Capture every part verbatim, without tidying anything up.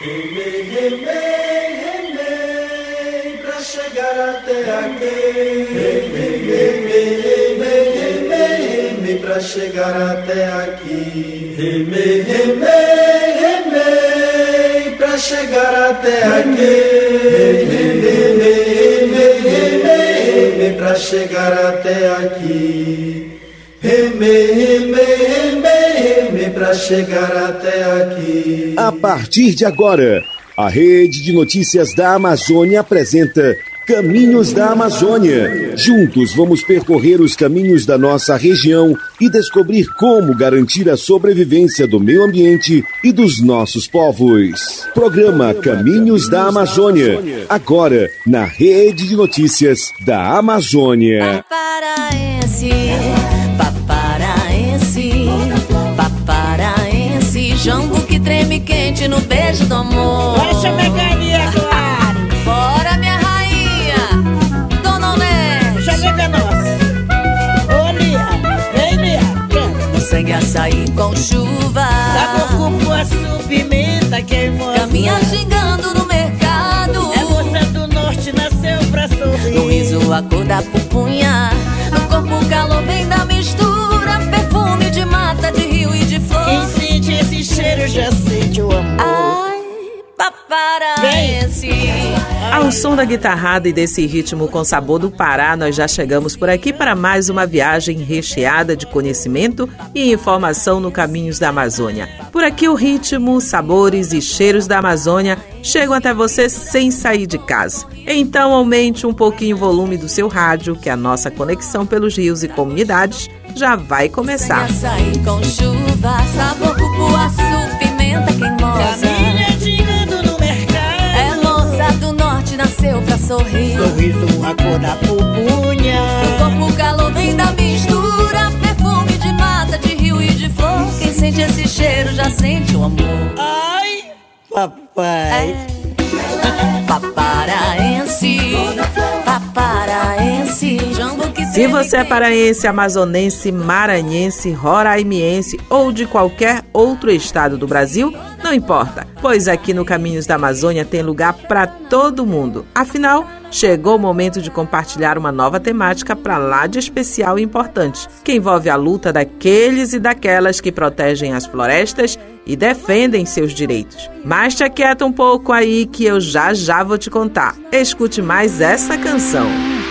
Remei, remei, remei, pra chegar até aqui. Remei, remei, remei, remei, remei, pra chegar até aqui. Remei, remei, remei, pra chegar até aqui. Remei, remei, remei, remei, remei, pra chegar até aqui. Remei, remei, remei, remei, pra chegar até aqui. A partir de agora, a Rede de Notícias da Amazônia apresenta Caminhos da Amazônia. Juntos vamos percorrer os caminhos da nossa região e descobrir como garantir a sobrevivência do meio ambiente e dos nossos povos. Programa Caminhos da Amazônia, agora na Rede de Notícias da Amazônia. Paparaense, paparaense, paparaense, jambo que treme quente no beijo do amor. Bora chamar Galinha, claro. Bora, minha rainha, Dona Onete. Chama a nossa. Ô, Lia, vem, Lia, canta. No sangue açaí com chuva, Sabor cupuaçu, pimenta queimosa. caminha gingando no mercado. É moça do norte, nasceu pra sorrir. No riso a cor da pupunha, no corpo o calor vem da mistura, perfume de mata, de rio e de flor. Quem sente esse cheiro já sente o amor. Ai, paparaense. Ao som da guitarrada e desse ritmo com sabor do Pará, nós já chegamos por aqui para mais uma viagem recheada de conhecimento e informação no Caminhos da Amazônia. Por aqui o ritmo, sabores e cheiros da Amazônia chegam até você sem sair de casa. Então aumente um pouquinho o volume do seu rádio, que a nossa conexão pelos rios e comunidades já vai começar. Açaí com chuva, sabor cupuaçu, pimenta queimosa. Caminha gingando no mercado. É moça do norte, nasceu pra sorrir. Sorriso, a cor da pupunha. No corpo o calor vem da mistura, perfume de mata, de rio e de flor. Quem sente esse cheiro já sente o amor. Ai, papai. É. Paparaense, paparaense, jambo que Se você é paraense, amazonense, maranhense, roraimiense ou de qualquer outro estado do Brasil, não importa, pois aqui no Caminhos da Amazônia tem lugar para todo mundo. Afinal, chegou o momento de compartilhar uma nova temática para lá de especial e importante, que envolve a luta daqueles e daquelas que protegem as florestas e defendem seus direitos. Mas te aquieta um pouco aí que eu já já vou te contar. Escute mais essa canção.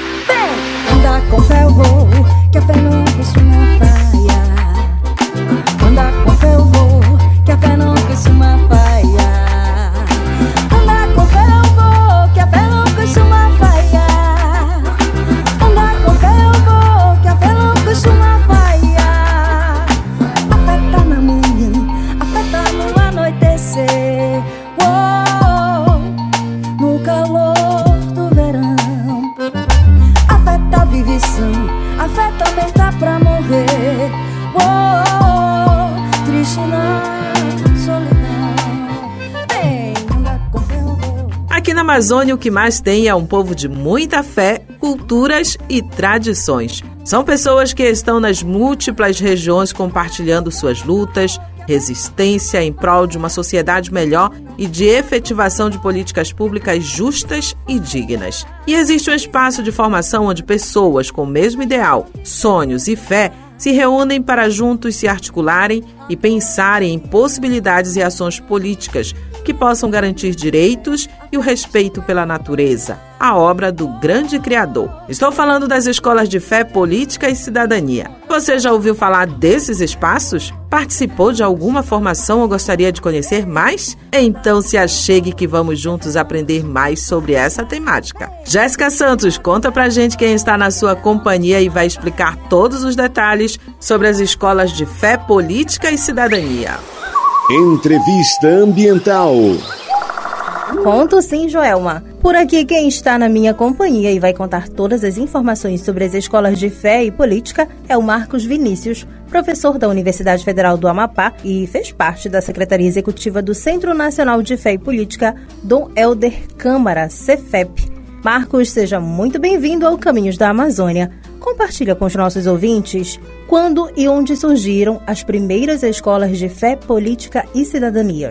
Anda com fé eu vou, que a fé não costuma falhar. Anda com fé eu vou, que a fé não costuma falhar. Anda com fé eu vou, que a fé não costuma falhar. Anda com fé eu vou, que a fé não costuma falhar. A fé tá na manhã, a fé tá no anoitecer. Oh, no calor do verão. A fé também tá pra morrer. Oh, oh, oh, triste na solidão. Vem, anda com fé, eu vou. Aqui na Amazônia o que mais tem é um povo de muita fé, culturas e tradições. São pessoas que estão nas múltiplas regiões compartilhando suas lutas, resistência em prol de uma sociedade melhor e de efetivação de políticas públicas justas e dignas. E existe um espaço de formação onde pessoas com o mesmo ideal, sonhos e fé se reúnem para juntos se articularem e pensarem em possibilidades e ações políticas que possam garantir direitos e o respeito pela natureza, a obra do grande Criador. Estou falando das escolas de fé, política e cidadania. Você já ouviu falar desses espaços? Participou de alguma formação ou gostaria de conhecer mais? Então se achegue que vamos juntos aprender mais sobre essa temática. Jéssica Santos, conta pra gente quem está na sua companhia e vai explicar todos os detalhes sobre as escolas de fé, política e cidadania. Entrevista Ambiental. Conto sim, Joelma. Por aqui quem está na minha companhia e vai contar todas as informações sobre as escolas de fé e política é o Marcos Vinícius, professor da Universidade Federal do Amapá e fez parte da Secretaria Executiva do Centro Nacional de Fé e Política, Dom Helder Câmara, Cefep. Marcos, seja muito bem-vindo ao Caminhos da Amazônia. Compartilha com os nossos ouvintes quando e onde surgiram as primeiras escolas de fé, política e cidadania.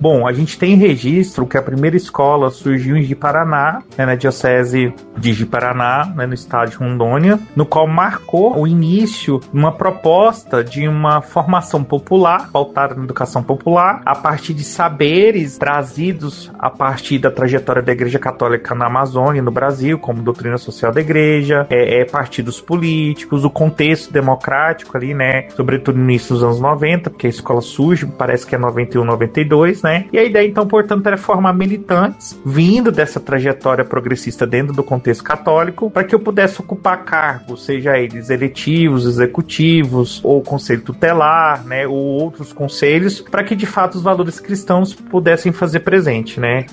Bom, a gente tem registro que a primeira escola surgiu em Ji-Paraná, né, na diocese de Ji-Paraná, né, no estado de Rondônia, no qual marcou o início de uma proposta de uma formação popular, pautada na educação popular, a partir de saberes trazidos a partir da trajetória da Igreja Católica na Amazônia, no Brasil, como doutrina social da Igreja, é, é partidos políticos, o contexto democrático ali, né, sobretudo no início dos anos noventa, porque a escola surge, parece que é noventa e um, noventa e dois, né, e a ideia, então, portanto, era formar militantes, vindo dessa trajetória progressista dentro do contexto católico, para que eu pudesse ocupar cargos, seja eles eletivos, executivos, ou conselho tutelar, né, ou outros conselhos, para que, de fato, os valores cristãos pudessem fazer presente, né.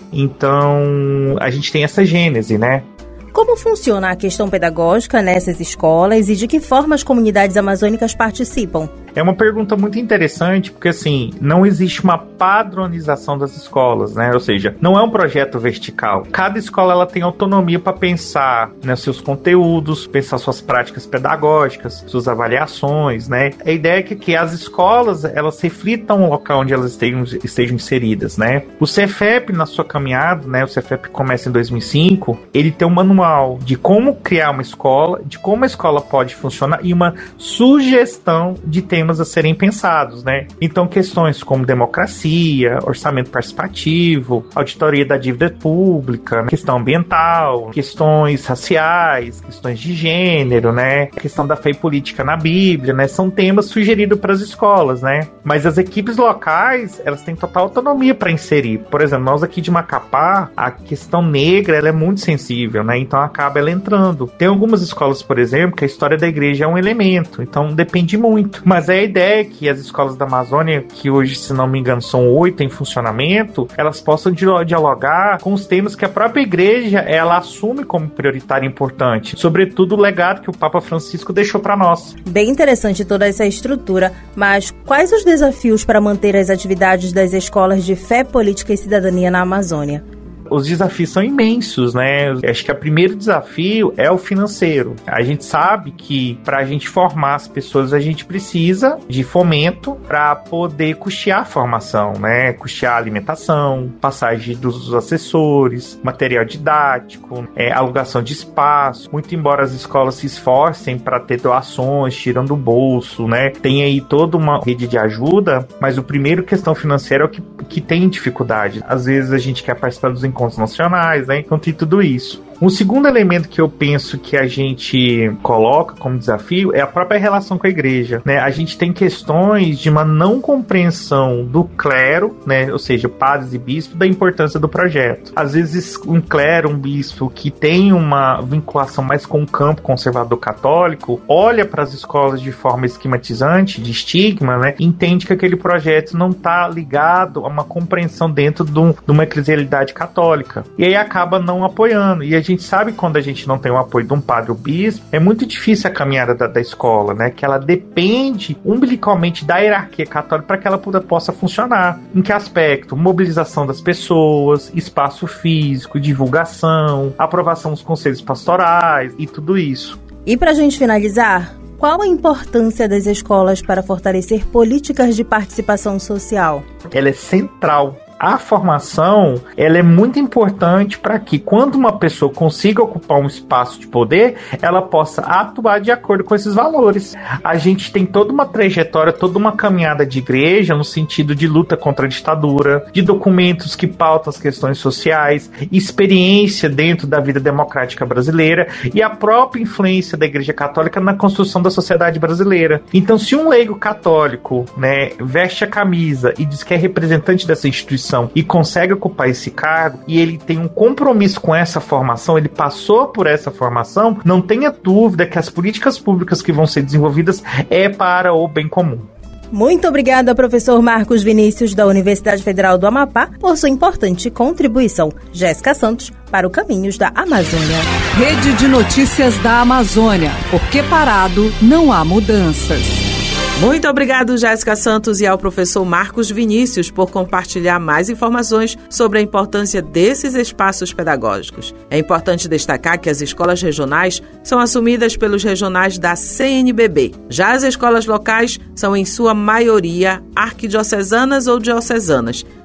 Então, a gente tem essa gênese, né. Como funciona a questão pedagógica nessas escolas e de que forma as comunidades amazônicas participam? É uma pergunta muito interessante, porque assim, não existe uma padronização das escolas, né? Ou seja, não é um projeto vertical. Cada escola ela tem autonomia para pensar, né, seus conteúdos, pensar suas práticas pedagógicas, suas avaliações, né? A ideia é que, que as escolas, elas reflitam o local onde elas estejam, estejam inseridas, né? O Cefep, na sua caminhada, né? O Cefep começa em dois mil e cinco, ele tem um manual de como criar uma escola, de como a escola pode funcionar e uma sugestão de temas a serem pensados, né? Então, questões como democracia, orçamento participativo, auditoria da dívida pública, questão ambiental, questões raciais, questões de gênero, né? Questão da fé e política na Bíblia, né? São temas sugeridos para as escolas, né? Mas as equipes locais, elas têm total autonomia para inserir. Por exemplo, nós aqui de Macapá, a questão negra, ela é muito sensível, né? Então, acaba ela entrando. Tem algumas escolas, por exemplo, que a história da igreja é um elemento, então depende muito. Mas a ideia é que as escolas da Amazônia, que hoje, se não me engano, são oito em funcionamento, elas possam dialogar com os temas que a própria igreja ela assume como prioritário e importante, sobretudo o legado que o Papa Francisco deixou para nós. Bem interessante toda essa estrutura, mas quais os desafios para manter as atividades das escolas de fé, política e cidadania na Amazônia? Os desafios são imensos, né? Acho que o primeiro desafio é o financeiro. A gente sabe que para a gente formar as pessoas, a gente precisa de fomento para poder custear a formação, né? Custear a alimentação, passagem dos assessores, material didático, é, alugação de espaço. Muito embora as escolas se esforcem para ter doações, tirando do bolso, né? Tem aí toda uma rede de ajuda, mas o primeiro questão financeira é o que, que tem dificuldade. Às vezes a gente quer participar dos encontros nacionais, né? Então tem tudo isso. Um segundo elemento que eu penso que a gente coloca como desafio é a própria relação com a igreja, né? A gente tem questões de uma não compreensão do clero, né? Ou seja, padres e bispos, da importância do projeto. Às vezes um clero, um bispo que tem uma vinculação mais com o campo conservador católico, olha para as escolas de forma esquematizante, de estigma, né? Entende que aquele projeto não está ligado a uma compreensão dentro de, um, de uma eclesialidade católica. E aí acaba não apoiando. E a gente A gente sabe que quando a gente não tem o apoio de um padre ou bispo, é muito difícil a caminhada da, da escola, né? Que ela depende umbilicalmente da hierarquia católica para que ela puda, possa funcionar. Em que aspecto? Mobilização das pessoas, espaço físico, divulgação, aprovação dos conselhos pastorais e tudo isso. E para a gente finalizar, qual a importância das escolas para fortalecer políticas de participação social? Ela é central. A formação, ela é muito importante para que, quando uma pessoa consiga ocupar um espaço de poder, ela possa atuar de acordo com esses valores. A gente tem toda uma trajetória, toda uma caminhada de igreja no sentido de luta contra a ditadura, de documentos que pautam as questões sociais, experiência dentro da vida democrática brasileira e a própria influência da Igreja Católica na construção da sociedade brasileira. Então, se um leigo católico, né, veste a camisa e diz que é representante dessa instituição e consegue ocupar esse cargo, e ele tem um compromisso com essa formação, ele passou por essa formação, não tenha dúvida que as políticas públicas que vão ser desenvolvidas é para o bem comum. Muito obrigada, professor Marcos Vinícius, da Universidade Federal do Amapá, por sua importante contribuição. Jéssica Santos, para o Caminhos da Amazônia. Rede de Notícias da Amazônia, porque parado não há mudanças. Muito obrigado, Jéssica Santos, e ao professor Marcos Vinícius por compartilhar mais informações sobre a importância desses espaços pedagógicos. É importante destacar que as escolas regionais são assumidas pelos regionais da C N B B. Já as escolas locais são, em sua maioria, arquidiocesanas ou diocesanas,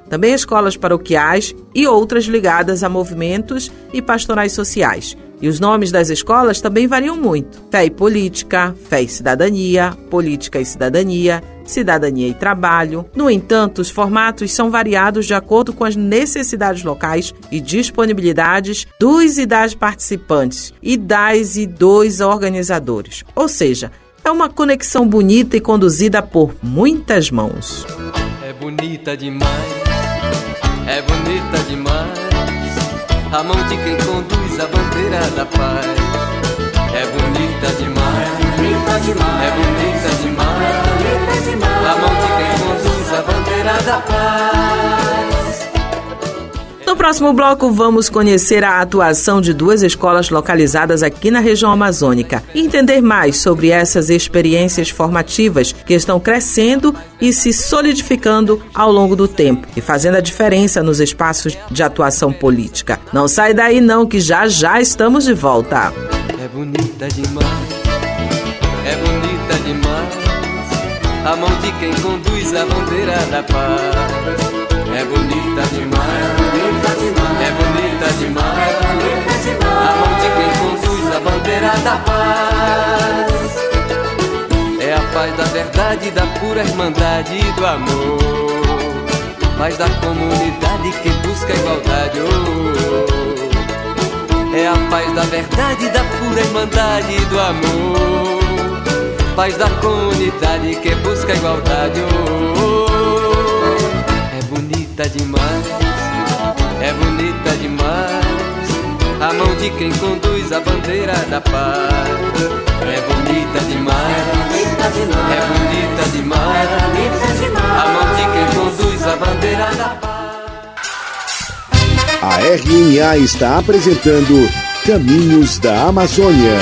também escolas paroquiais e outras ligadas a movimentos e pastorais sociais. E os nomes das escolas também variam muito. Fé e Política, Fé e Cidadania, Política e Cidadania, Cidadania e Trabalho. No entanto, os formatos são variados de acordo com as necessidades locais e disponibilidades dos e das participantes e das e dos organizadores. Ou seja, é uma conexão bonita e conduzida por muitas mãos. É bonita demais, é bonita demais, a mão de quem conduz a bandeira da paz. É bonita demais, bonita demais, é bonita demais, bonita demais, a mão de quem conduz a bandeira da paz. No próximo bloco, vamos conhecer a atuação de duas escolas localizadas aqui na região amazônica e entender mais sobre essas experiências formativas que estão crescendo e se solidificando ao longo do tempo e fazendo a diferença nos espaços de atuação política. Não sai daí não, que já já estamos de volta. É bonita demais, é bonita demais, a mão de quem conduz a bandeira da paz. É bonita demais, bonita demais, é bonita demais, é bonita demais, a mão de quem conduz a bandeira da paz. É a paz da verdade, da pura irmandade e do amor, paz da comunidade que busca a igualdade. Oh, é a paz da verdade, da pura irmandade e do amor, paz da comunidade que busca a igualdade. Oh, bonita demais, é bonita demais, a mão de quem conduz a bandeira da paz. É bonita demais, é bonita demais, a mão de quem conduz a bandeira da paz. A R N A está apresentando Caminhos da Amazônia.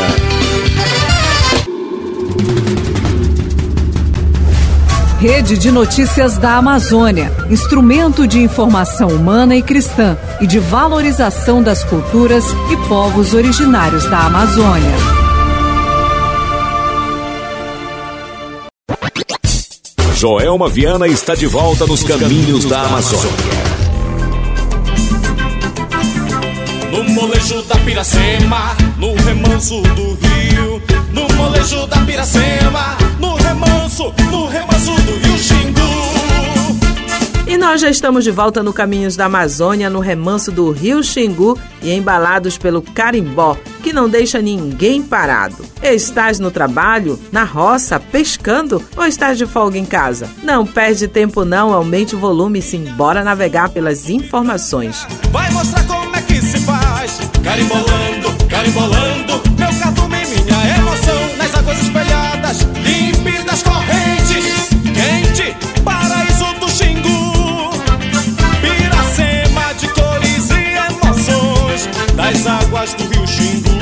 Rede de Notícias da Amazônia, instrumento de informação humana e cristã e de valorização das culturas e povos originários da Amazônia. Joelma Viana está de volta nos Caminhos da Amazônia. No molejo da Piracema, no remanso do rio, no molejo da Piracema, no remanso, no remanso do rio Xingu. E nós já estamos de volta no Caminhos da Amazônia, no remanso do rio Xingu e embalados pelo carimbó, que não deixa ninguém parado. Estás no trabalho, na roça, pescando ou estás de folga em casa? Não perde tempo não, aumente o volume e simbora navegar pelas informações. Vai mostrar como é que se faz, carimbolando, carimbolando, meu cardume e minha emoção, nas águas espelhadas, límpidas correntes, quente, paraíso do Xingu, Piracema de cores e emoções, das águas do rio Xingu,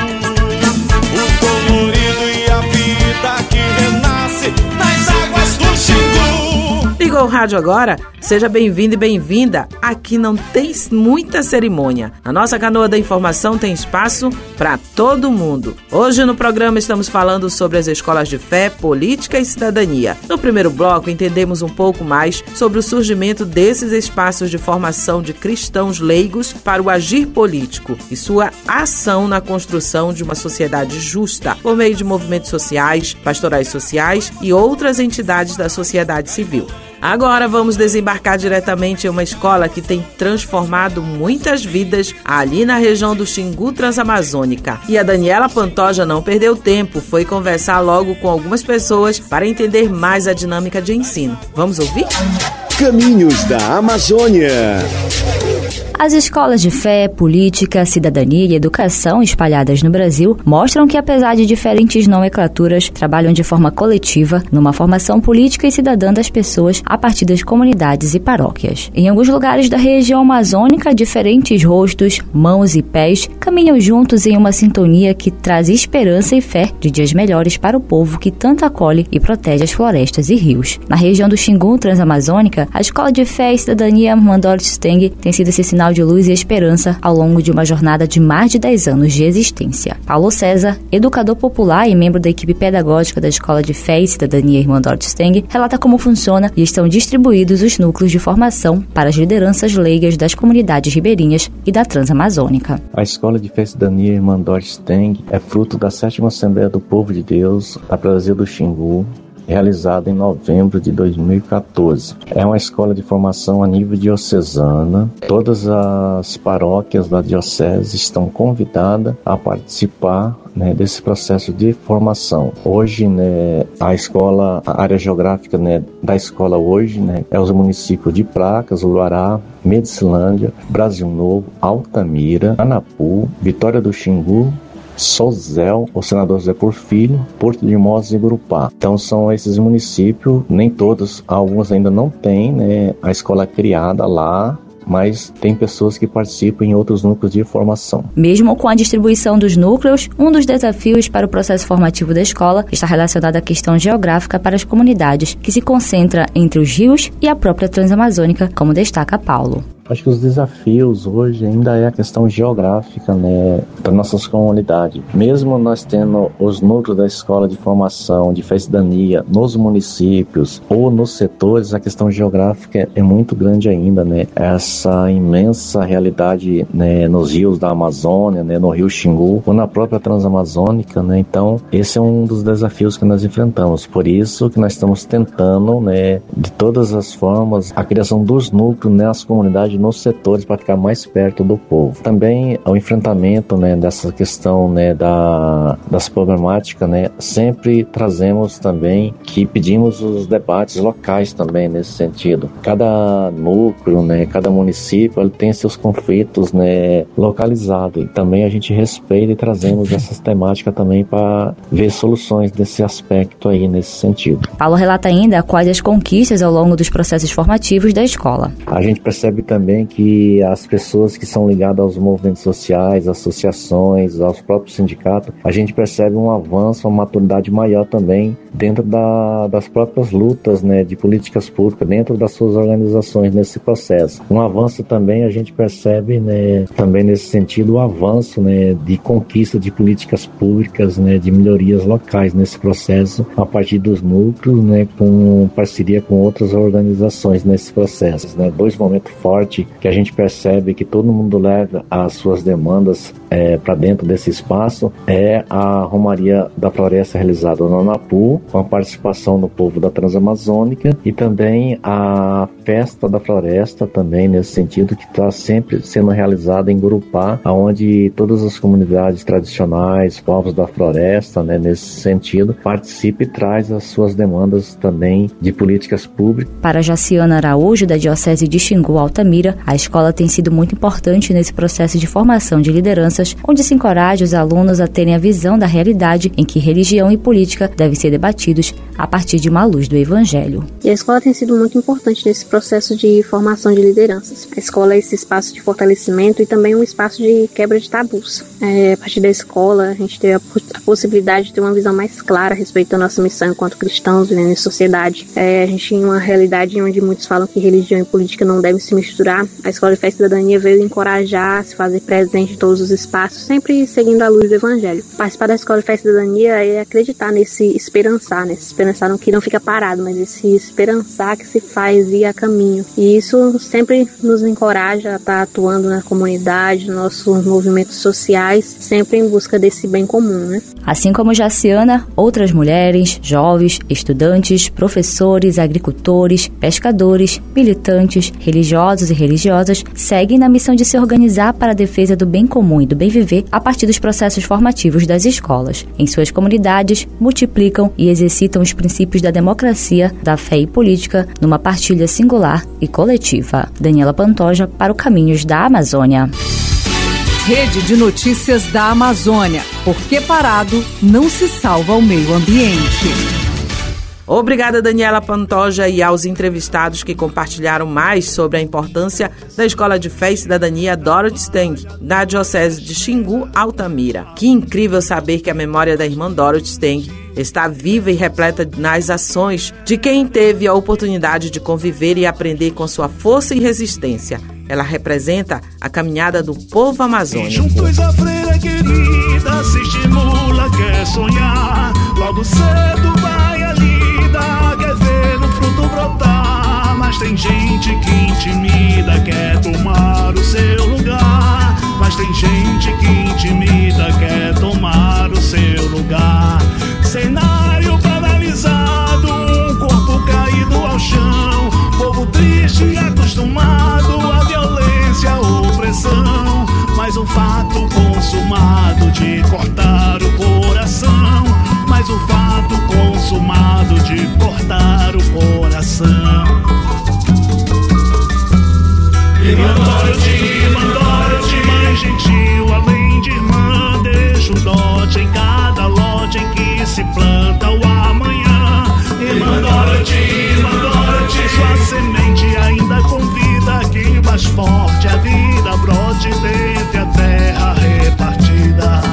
o colorido e a vida que renasce nas águas do Xingu. Ligou o rádio agora? Seja bem-vindo e bem-vinda. Aqui não tem muita cerimônia. Na nossa canoa da informação tem espaço para todo mundo. Hoje no programa estamos falando sobre as escolas de fé, política e cidadania. No primeiro bloco entendemos um pouco mais sobre o surgimento desses espaços de formação de cristãos leigos para o agir político e sua ação na construção de uma sociedade justa por meio de movimentos sociais, pastorais sociais e outras entidades da sociedade civil. Agora vamos desembarcar diretamente em uma escola que tem transformado muitas vidas ali na região do Xingu Transamazônica. E a Daniela Pantoja não perdeu tempo, foi conversar logo com algumas pessoas para entender mais a dinâmica de ensino. Vamos ouvir? Caminhos da Amazônia. As escolas de fé, política, cidadania e educação espalhadas no Brasil mostram que, apesar de diferentes nomenclaturas, trabalham de forma coletiva numa formação política e cidadã das pessoas a partir das comunidades e paróquias. Em alguns lugares da região amazônica, diferentes rostos, mãos e pés caminham juntos em uma sintonia que traz esperança e fé de dias melhores para o povo que tanto acolhe e protege as florestas e rios. Na região do Xingu Transamazônica, a Escola de Fé e Cidadania Mandori Steng tem sido esse sinal sinal de luz e esperança ao longo de uma jornada de mais de dez anos de existência. Paulo César, educador popular e membro da equipe pedagógica da Escola de Fé e Cidadania Irmã Dorothy Steng, relata como funciona e estão distribuídos os núcleos de formação para as lideranças leigas das comunidades ribeirinhas e da Transamazônica. A Escola de Fé e Cidadania Irmã Dorothy Steng é fruto da sétima Assembleia do Povo de Deus da Brasil do Xingu, realizada em novembro de dois mil e quatorze. É uma escola de formação a nível diocesana. Todas as paróquias da diocese estão convidadas a participar, né, desse processo de formação. Hoje, né, a escola, a área geográfica, né, da escola hoje, né, é os municípios de Placas, Uluará, Medicilândia, Brasil Novo, Altamira, Anapu, Vitória do Xingu, Sozel, o senador José Porfírio, Porto de Mós e Gurupá. Então são esses municípios, nem todos, alguns ainda não têm, né, a escola criada lá, mas tem pessoas que participam em outros núcleos de formação. Mesmo com a distribuição dos núcleos, um dos desafios para o processo formativo da escola está relacionado à questão geográfica para as comunidades, que se concentra entre os rios e a própria Transamazônica, como destaca Paulo. Acho que os desafios hoje ainda é a questão geográfica, né, das nossas comunidades. Mesmo nós tendo os núcleos da escola de formação, de fé e cidadania nos municípios ou nos setores, a questão geográfica é muito grande ainda, né? Essa imensa realidade, né, nos rios da Amazônia, né, no rio Xingu ou na própria Transamazônica, né? Então, esse é um dos desafios que nós enfrentamos. Por isso que nós estamos tentando, né, de todas as formas, a criação dos núcleos nas comunidades, nos setores, para ficar mais perto do povo. Também o enfrentamento, né, dessa questão, né, da, das problemáticas, né, sempre trazemos também que pedimos os debates locais também nesse sentido. Cada núcleo, né, cada município, ele tem seus conflitos, né, localizados, e também a gente respeita e trazemos essas temáticas também para ver soluções desse aspecto aí, nesse sentido. Paulo relata ainda quais as conquistas ao longo dos processos formativos da escola. A gente percebe também também que as pessoas que são ligadas aos movimentos sociais, associações, aos próprios sindicatos, a gente percebe um avanço, uma maturidade maior também dentro da, das próprias lutas, né, de políticas públicas, dentro das suas organizações nesse processo. Um avanço também a gente percebe, né, também nesse sentido, o avanço, né, de conquista de políticas públicas, né, de melhorias locais nesse processo, a partir dos núcleos, né, com parceria com outras organizações nesse processo, né. Dois momentos fortes que a gente percebe que todo mundo leva as suas demandas é, para dentro desse espaço é a Romaria da Floresta realizada no Anapu, com a participação do povo da Transamazônica, e também a Festa da Floresta, também nesse sentido, que está sempre sendo realizada em Gurupá, onde todas as comunidades tradicionais, povos da floresta, né, nesse sentido, participa e traz as suas demandas também de políticas públicas. Para Jaciana Araújo, da Diocese de Xingu, Altamira, a escola tem sido muito importante nesse processo de formação de lideranças, onde se encoraja os alunos a terem a visão da realidade em que religião e política devem ser debatidos a partir de uma luz do Evangelho. E a escola tem sido muito importante nesse processo de formação de lideranças. A escola é esse espaço de fortalecimento e também um espaço de quebra de tabus. É, a partir da escola, a gente tem a, a possibilidade de ter uma visão mais clara a respeito da nossa missão enquanto cristãos vivendo em sociedade. É, a gente em uma realidade onde muitos falam que religião e política não devem se misturar. A Escola de Fé e Cidadania veio encorajar a se fazer presente em todos os espaços, sempre seguindo a luz do Evangelho. Participar da Escola de Fé e Cidadania é acreditar nesse esperançar, nesse esperançar não que não fica parado, mas esse esperançar que se faz ir a caminho. E isso sempre nos encoraja a estar atuando na comunidade, nos nossos movimentos sociais, sempre em busca desse bem comum, né? Assim como Jaciana, outras mulheres, jovens, estudantes, professores, agricultores, pescadores, militantes, religiosos e religiosas seguem na missão de se organizar para a defesa do bem comum e do bem viver a partir dos processos formativos das escolas. Em suas comunidades, multiplicam e exercitam os princípios da democracia, da fé e política numa partilha singular e coletiva. Daniela Pantoja para o Caminhos da Amazônia. Rede de Notícias da Amazônia. Porque parado não se salva o meio ambiente. Obrigada, Daniela Pantoja, e aos entrevistados que compartilharam mais sobre a importância da Escola de Fé e Cidadania Dorothy Steng, da Diocese de Xingu, Altamira. Que incrível saber que a memória da irmã Dorothy Steng está viva e repleta nas ações de quem teve a oportunidade de conviver e aprender com sua força e resistência. Ela representa a caminhada do povo amazônico. Juntos a freira querida se estimula, quer sonhar. Logo cedo vai a lida, quer ver o fruto brotar. Mas tem gente que intimida, quer tomar o seu lugar. Mas tem gente que intimida, quer tomar o seu lugar. Cenário paralisado, um corpo caído ao chão. Povo triste e acostumado à violência, à opressão. Mas o fato consumado de cortar o coração. Mas o fato consumado de cortar o coração. Irmandade, irmandade, mãe gentil, além de irmã, deixa um dote em cada lote em que se planta o amanhã. Irmandade, irmandade, sua semente ainda convida que mais forte a vida brote dentre a terra repartida.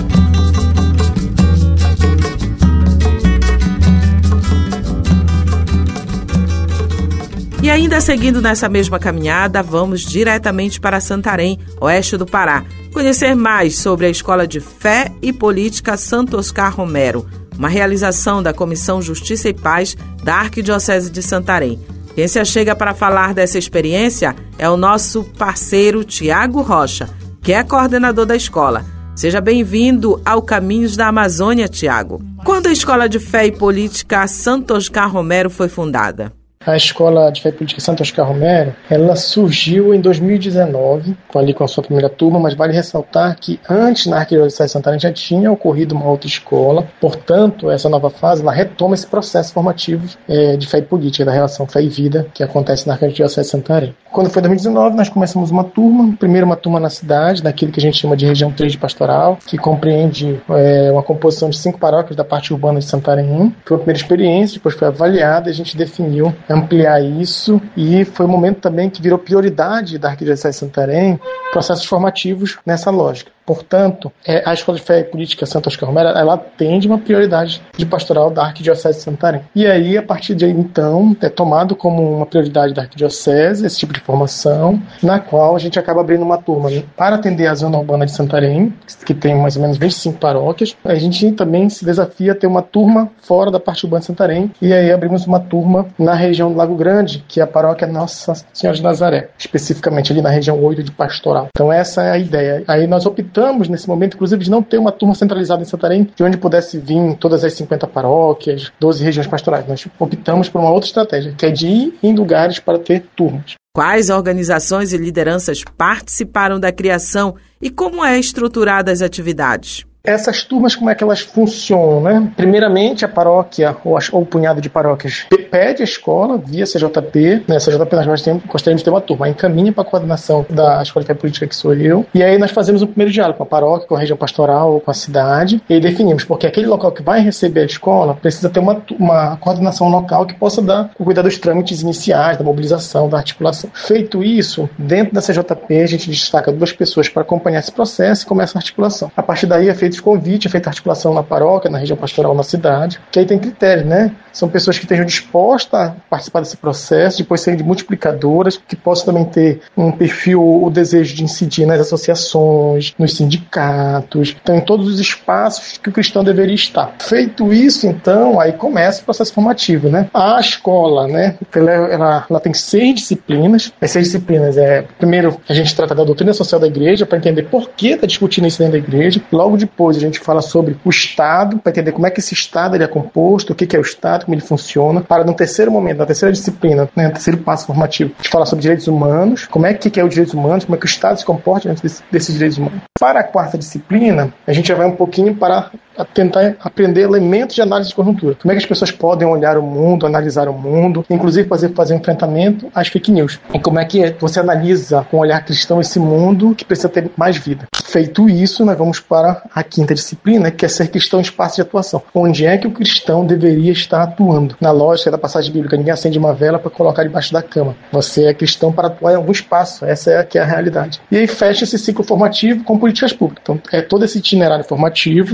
E ainda seguindo nessa mesma caminhada, vamos diretamente para Santarém, oeste do Pará, conhecer mais sobre a Escola de Fé e Política Santo Oscar Romero, uma realização da Comissão Justiça e Paz da Arquidiocese de Santarém. Quem se achega para falar dessa experiência é o nosso parceiro Tiago Rocha, que é coordenador da escola. Seja bem-vindo ao Caminhos da Amazônia, Tiago. Quando a Escola de Fé e Política Santo Oscar Romero foi fundada? A Escola de Fé e Política Santo Oscar Romero, ela surgiu em dois mil e dezenove, ali com a sua primeira turma, mas vale ressaltar que antes na Arquidiocese de Santarém já tinha ocorrido uma outra escola, portanto, essa nova fase, ela retoma esse processo formativo é, de fé e política, da relação fé e vida, que acontece na Arquidiocese de Santarém. Quando foi dois mil e dezenove, nós começamos uma turma, primeiro uma turma na cidade, naquilo que a gente chama de região três de pastoral, que compreende é, uma composição de cinco paróquias da parte urbana de Santarém. Foi a primeira experiência, depois foi avaliada e a gente definiu ampliar isso, e foi um momento também que virou prioridade da Arquidiocese de Santarém processos formativos nessa lógica. Portanto, a Escola de Fé e Política Santo Oscar Romero, ela atende uma prioridade de pastoral da Arquidiocese de Santarém. E aí, a partir de aí, então, é tomado como uma prioridade da Arquidiocese esse tipo de formação, na qual a gente acaba abrindo uma turma para atender a zona urbana de Santarém, que tem mais ou menos vinte e cinco paróquias. A gente também se desafia a ter uma turma fora da parte urbana de Santarém, e aí abrimos uma turma na região do Lago Grande, que é a paróquia Nossa Senhora de Nazaré, especificamente ali na região oito de pastoral. Então essa é a ideia. Aí nós optamos Optamos, nesse momento, inclusive, de não ter uma turma centralizada em Santarém, de onde pudesse vir todas as cinquenta paróquias, doze regiões pastorais. Nós optamos por uma outra estratégia, que é de ir em lugares para ter turmas. Quais organizações e lideranças participaram da criação e como é estruturada as atividades? Essas turmas, como é que elas funcionam, né? Primeiramente, a paróquia, ou, a, ou o punhado de paróquias, pede a escola via C J P, né? C J P nós gostaríamos de ter uma turma, aí encaminha para a coordenação da Escola de Fé e Política, que sou eu, e aí nós fazemos um primeiro diálogo com a paróquia, com a região pastoral, com a cidade, e aí definimos, porque aquele local que vai receber a escola precisa ter uma, uma coordenação local que possa dar o cuidado dos trâmites iniciais, da mobilização, da articulação. Feito isso, dentro da C J P, a gente destaca duas pessoas para acompanhar esse processo e começa a articulação. A partir daí é feito convite, é feita articulação na paróquia, na região pastoral, na cidade, que aí tem critérios, né? São pessoas que estejam dispostas a participar desse processo, depois serem de multiplicadoras, que possam também ter um perfil, o desejo de incidir nas associações, nos sindicatos, então em todos os espaços que o cristão deveria estar. Feito isso, então, aí começa o processo formativo, né? A escola, né? Ela, ela, ela tem seis disciplinas. As seis disciplinas é, primeiro, a gente trata da doutrina social da igreja, para entender por que está discutindo isso dentro da igreja. Logo depois, a gente fala sobre o Estado, para entender como é que esse Estado ele é composto, o que é o Estado, como ele funciona. Para, no terceiro momento, na terceira disciplina, né, no terceiro passo formativo, a gente fala sobre direitos humanos, como é que é os direitos humanos, como é que o Estado se comporta diante desse, desses direitos humanos. Para a quarta disciplina, a gente já vai um pouquinho para tentar aprender elementos de análise de conjuntura. Como é que as pessoas podem olhar o mundo, analisar o mundo, inclusive fazer, fazer um enfrentamento às fake news. E como é que você analisa com um olhar cristão esse mundo que precisa ter mais vida. Feito isso, nós vamos para a quinta disciplina, que é ser cristão em espaço de atuação. Onde é que o cristão deveria estar atuando? Na lógica da passagem bíblica, ninguém acende uma vela para colocar debaixo da cama. Você é cristão para atuar em algum espaço. Essa é a, que é a realidade. E aí fecha esse ciclo formativo com políticas públicas. Então, é todo esse itinerário formativo, toda essa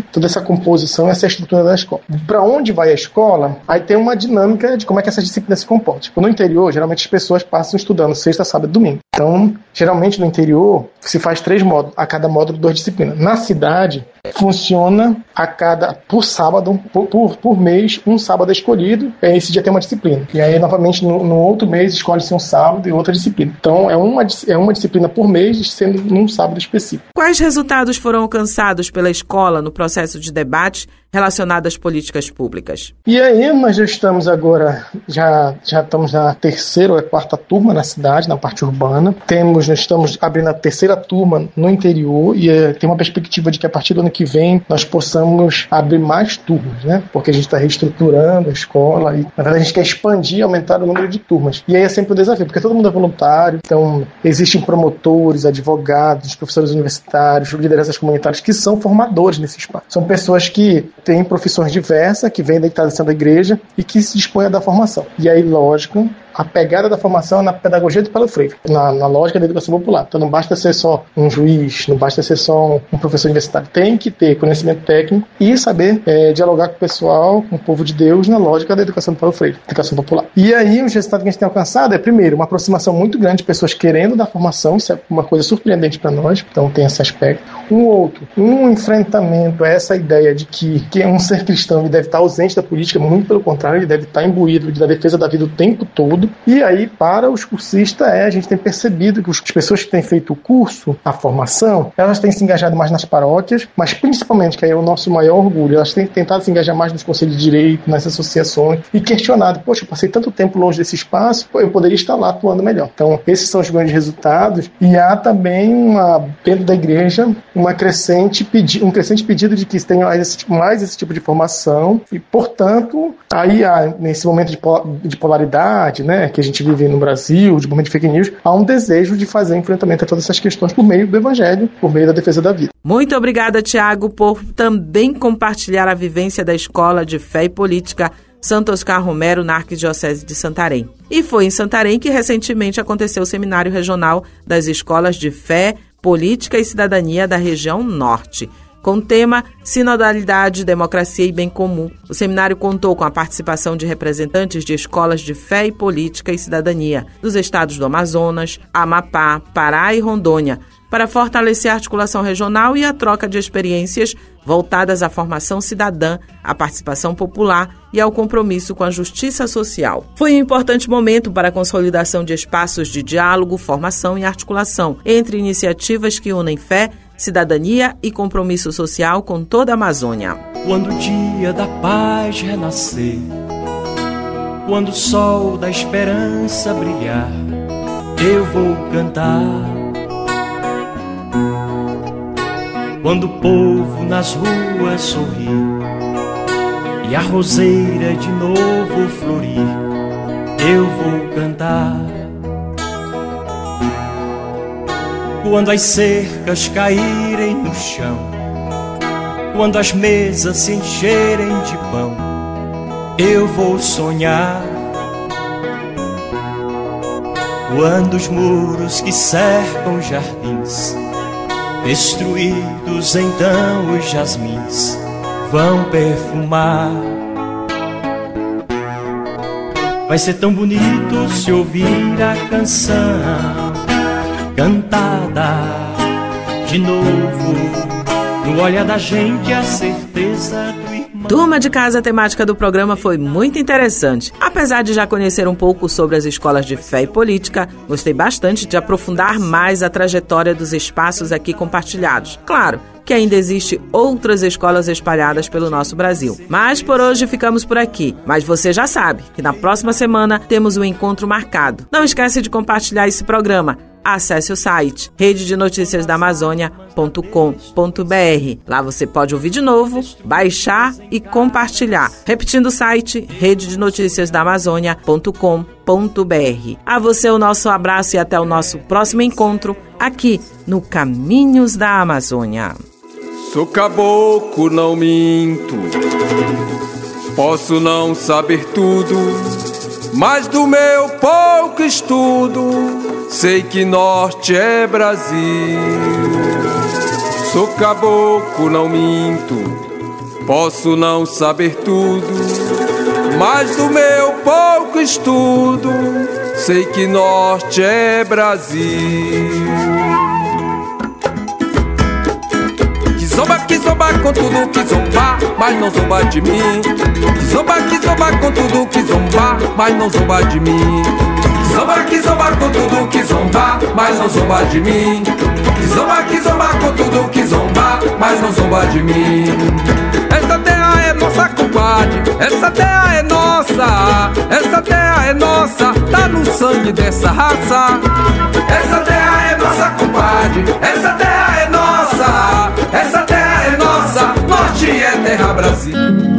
composição, essa é a estrutura da escola. Para onde vai a escola, aí tem uma dinâmica de como é que essas disciplinas se comportam. Tipo, no interior, geralmente as pessoas passam estudando sexta, sábado e domingo. Então, geralmente no interior, se faz três módulos, a cada módulo duas disciplinas. Na cidade, funciona a cada, por sábado, por, por, por mês, um sábado é escolhido, e esse dia tem uma disciplina. E aí, novamente, no, no outro mês, escolhe-se um sábado e outra disciplina. Então, é uma, é uma disciplina por mês, sendo num sábado específico. Quais resultados foram alcançados pela escola no processo de debate relacionado às políticas públicas? E aí, nós já estamos agora, já, já estamos na terceira ou a quarta turma na cidade, na parte urbana. Temos, nós estamos abrindo a terceira turma no interior e é, tem uma perspectiva de que a partir do ano que vem nós possamos abrir mais turmas, né? Porque a gente está reestruturando a escola e, na verdade, a gente quer expandir, aumentar o número de turmas. E aí é sempre um desafio, porque todo mundo é voluntário, então existem promotores, advogados, professores universitários, lideranças comunitárias que são formadores nesse espaço. São pessoas que têm profissões diversas, que vêm da tradição da igreja e que se dispõem a dar formação. E aí, lógico, a pegada da formação é na pedagogia do Paulo Freire, na, na lógica da educação popular. Então não basta ser só um juiz, não basta ser só um, um professor universitário. Tem que ter conhecimento técnico e saber é, dialogar com o pessoal, com o povo de Deus, na lógica da educação do Paulo Freire, educação popular. E aí, os resultados que a gente tem alcançado é, primeiro, uma aproximação muito grande de pessoas querendo dar formação, isso é uma coisa surpreendente para nós, então tem esse aspecto. Um outro, um enfrentamento a essa ideia de que, que um ser cristão ele deve estar ausente da política, muito pelo contrário, ele deve estar imbuído da defesa da vida o tempo todo. E aí, para os cursistas, é, a gente tem percebido que as pessoas que têm feito o curso, a formação, elas têm se engajado mais nas paróquias, mas principalmente, que aí é o nosso maior orgulho, elas têm tentado se engajar mais nos conselhos de direito, nas associações, e questionado, poxa, eu passei tanto tempo longe desse espaço, eu poderia estar lá atuando melhor. Então, esses são os grandes resultados, e há também, uma, dentro da igreja, uma crescente pedi- um crescente pedido de que tenha mais esse, mais esse tipo de formação, e, portanto, aí há, nesse momento de, pol- de polaridade, né, que a gente vive no Brasil, de momento de fake news, há um desejo de fazer enfrentamento a todas essas questões por meio do evangelho, por meio da defesa da vida. Muito obrigada, Tiago, por também compartilhar a vivência da Escola de Fé e Política Santo Oscar Romero na Arquidiocese de Santarém. E foi em Santarém que recentemente aconteceu o Seminário Regional das Escolas de Fé, Política e Cidadania da região Norte, com o tema Sinodalidade, Democracia e Bem Comum. O seminário contou com a participação de representantes de escolas de fé e política e cidadania dos estados do Amazonas, Amapá, Pará e Rondônia, para fortalecer a articulação regional e a troca de experiências voltadas à formação cidadã, à participação popular e ao compromisso com a justiça social. Foi um importante momento para a consolidação de espaços de diálogo, formação e articulação entre iniciativas que unem fé, cidadania e compromisso social com toda a Amazônia. Quando o dia da paz renascer, quando o sol da esperança brilhar, eu vou cantar. Quando o povo nas ruas sorrir e a roseira de novo florir, eu vou cantar. Quando as cercas caírem no chão, quando as mesas se encherem de pão, eu vou sonhar. Quando os muros que cercam os jardins destruídos, então os jasmins vão perfumar. Vai ser tão bonito se ouvir a canção cantada de novo, no olhar da gente a certeza do irmão. Turma de Casa, a temática do programa foi muito interessante. Apesar de já conhecer um pouco sobre as escolas de fé e política, gostei bastante de aprofundar mais a trajetória dos espaços aqui compartilhados. Claro que ainda existe outras escolas espalhadas pelo nosso Brasil. Mas por hoje ficamos por aqui. Mas você já sabe que na próxima semana temos um encontro marcado. Não esquece de compartilhar esse programa. Acesse o site rede de notícias da amazônia ponto com ponto br. Lá você pode ouvir de novo, baixar e compartilhar. Repetindo o site rede de notícias da amazônia ponto com ponto br. A você o nosso abraço e até o nosso próximo encontro aqui no Caminhos da Amazônia. Sou caboclo, não minto, posso não saber tudo, mas do meu pouco estudo sei que norte é Brasil. Sou caboclo, não minto, Posso não saber tudo, mas do meu pouco estudo, sei que norte é Brasil. Que zomba, que zomba com tudo que zomba, mas não zomba de mim. Que zomba, que zomba com tudo que zomba, mas não zomba de mim. Que zomba, que zomba com tudo que zomba, mas não zomba de mim. Que zomba, que zomba com tudo que zomba, mas não zomba de mim. Essa terra é nossa, compadre, essa terra é nossa. Essa terra é nossa, tá no sangue dessa raça. Essa terra é nossa, compadre, essa terra é nossa. Essa terra é nossa, norte é terra Brasil.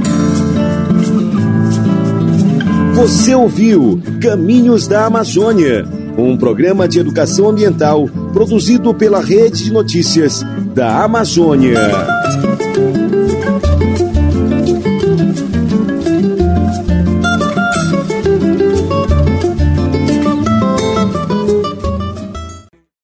Você ouviu Caminhos da Amazônia, um programa de educação ambiental produzido pela Rede de Notícias da Amazônia.